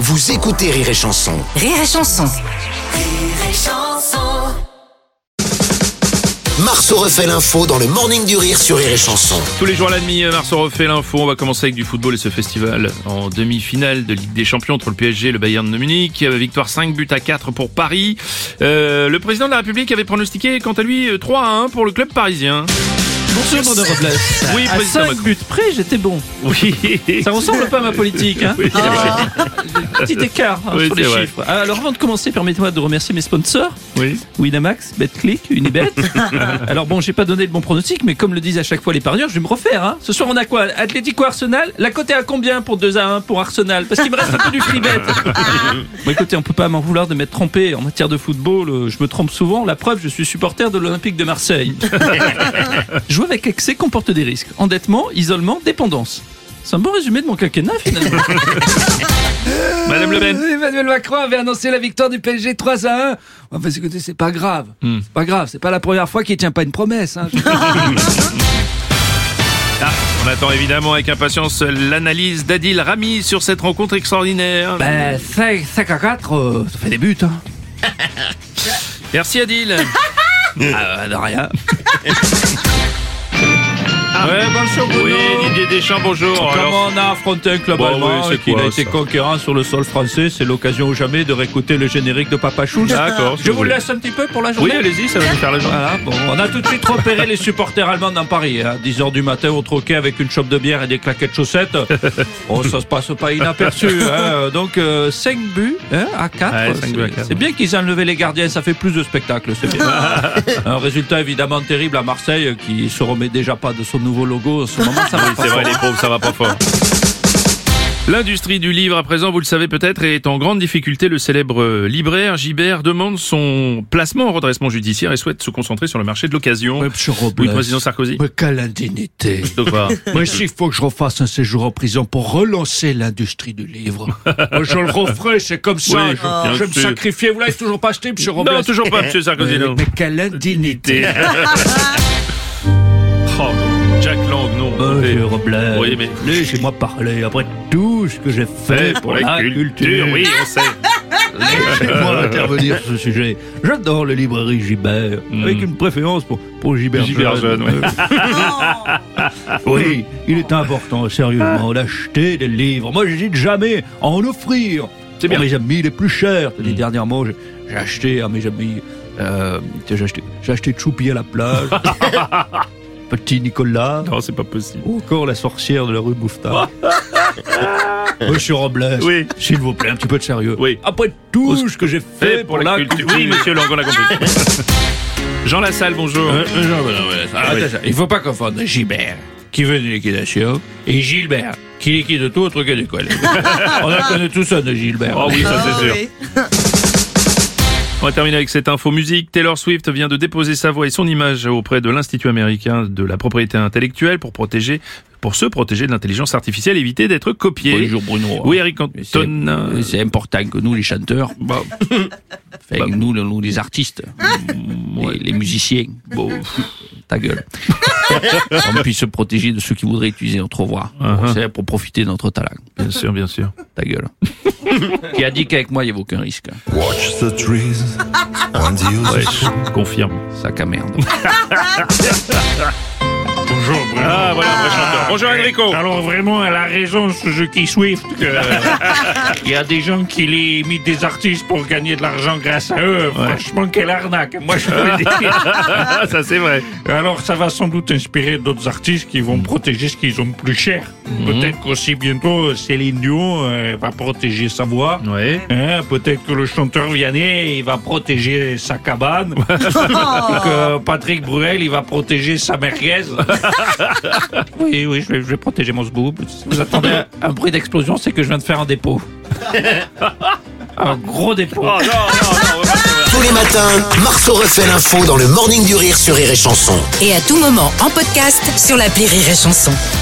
vous écoutez Rire et Chanson. Rire et Chanson. Marceau refait l'info dans le Morning du Rire sur Rire et Chanson. Tous les jours à la demi, Marceau refait l'info. On va commencer avec du football et ce festival en demi-finale de Ligue des Champions entre le PSG et le Bayern de Munich. Victoire 5-4 pour Paris. Le président de la République avait pronostiqué quant à lui 3-1 pour le club parisien. Bonjour, Bruno Robles. Oui, À président 5 Macron. buts près, j'étais bon. Oui. Ça ressemble pas à ma politique, hein. Oui, c'est vrai. Petit écart Oui, sur les c'est vrai. chiffres. Alors avant de commencer, permettez-moi de remercier mes sponsors. Oui. Winamax, BetClick, Unibet. Alors bon, j'ai pas donné le bon pronostic, mais comme le disent à chaque fois les parieurs, je vais me refaire. Hein. Ce soir, on a quoi? Atlético Arsenal. La cote est à combien pour 2-1 pour Arsenal? Parce qu'il me reste un peu du free bet. Bon, écoutez, on peut pas m'en vouloir de m'être trompé en matière de football. Je me trompe souvent. La preuve, je suis supporter de l'Olympique de Marseille. Jouer avec excès comporte des risques. Endettement, isolement, dépendance. C'est un bon résumé de mon quinquennat finalement. Madame Le Pen. Emmanuel Macron avait annoncé la victoire du PSG 3-1. Enfin, écoutez, c'est pas grave. C'est pas grave. C'est pas la première fois qu'il tient pas une promesse. Hein. On attend évidemment avec impatience l'analyse d'Adil Rami sur cette rencontre extraordinaire. 5-4, ça fait des buts. Hein. Merci Adil. De rien. Ouais, bonjour Bruno. Oui, Didier Deschamps, bonjour. Comment Alors, on a affronté un club Bon, allemand oui, c'est et qu'il quoi, a été ça conquérant sur le sol français, c'est l'occasion ou jamais de réécouter le générique de Papa Choul. D'accord, si Je vous vous voulez. laisse un petit peu pour la Oui, journée. allez-y, ça va nous faire la journée. Voilà, bon, on a tout de suite repéré les supporters allemands dans Paris. À 10h du matin, au troquet avec une chope de bière et des claquettes chaussettes. Oh, ça se passe pas inaperçu. Hein. Donc, 5 buts à 4. Ouais, 5 buts à 4. C'est bien qu'ils aient enlevé les gardiens, ça fait plus de spectacle. C'est bien. Un résultat évidemment terrible à Marseille, qui se remet déjà pas de son nouveau logo. En ce moment, ça va Oui, pas c'est vrai, fort. les pauvres, ça va pas fort. L'industrie du livre, à présent, vous le savez peut-être, est en grande difficulté. Le célèbre libraire Gibert demande son placement en redressement judiciaire et souhaite se concentrer sur le marché de l'occasion. Ouais, monsieur Robles. Oui, président Sarkozy. Mais quelle indignité. Donc, voilà. Moi, s'il faut que je refasse un séjour en prison pour relancer l'industrie du livre, moi, je le referai, c'est comme ça. Oui, je bien vais me sûr. sacrifier. Vous l'avez toujours pas acheté, monsieur Robles? Non, toujours pas, monsieur Sarkozy, non. Mais quelle indignité. Oh, non. Jack Lang, non. Monsieur Robles, Oui, mais- laissez-moi parler après tout ce que j'ai fait Pour la culture, oui, on sait. Laissez-moi intervenir sur ce sujet. J'adore les librairies Gibert, avec une préférence pour Gibert Gibert Jeune, ouais. Oui, il est important, sérieusement, d'acheter des livres. Moi, j'hésite jamais à en offrir. C'est bien. Pour mes amis les plus chers. Les dernièrement, j'ai acheté à mes amis... j'ai acheté Choupi à la plage. Petit Nicolas. Non, c'est pas possible. Ou encore la sorcière de la rue Mouffetard. Monsieur Robles, Oui. s'il vous plaît, un petit peu de sérieux. Oui. Après tout ce que j'ai fait pour la culture. Oui, monsieur Lang, on a compris. Jean Lassalle, bonjour. Attention, il faut pas confondre Gilbert, qui veut une liquidation, et Gilbert, qui liquide tout autre que du collège. On en connaît tous ça de Gilbert. Oh oui, ça c'est sûr. On va terminer avec cette info musique. Taylor Swift vient de déposer sa voix et son image auprès de l'Institut américain de la propriété intellectuelle pour se protéger de l'intelligence artificielle et éviter d'être copié. Bonjour Bruno. Oui, Eric Anton. C'est important que nous, les chanteurs, nous, les artistes, les musiciens, ta gueule, on puisse se protéger de ceux qui voudraient utiliser notre voix. C'est pour profiter de notre talent. Bien sûr, bien sûr. Ta gueule. Qui a dit qu'avec moi, il n'y avait aucun risque. Watch the trees and you Ouais, je confirme. Sac à merde. Bonjour Bruno. Ah, voilà, un vrai chanteur. Bonjour Enrico. Alors vraiment, elle a raison, Suzuki Swift. Il y a des gens qui les imitent des artistes pour gagner de l'argent grâce à eux. Franchement, quelle arnaque. Moi, je peux le dire. Ça c'est vrai. Alors, ça va sans doute inspirer d'autres artistes qui vont protéger ce qu'ils ont de plus cher. Peut-être qu'aussi bientôt, Céline Dion va protéger sa voix. Ouais. Hein, peut-être que le chanteur Vianney, il va protéger sa cabane. Et que Patrick Bruel, il va protéger sa merguez. Oui, je vais protéger mon sboob. Si vous attendez un bruit d'explosion, c'est que je viens de faire un dépôt. Un gros dépôt. Oh non. Tous les matins, Marceau refait l'info dans le Morning du Rire sur Rire et Chanson. Et à tout moment en podcast sur l'appli Rire et Chanson.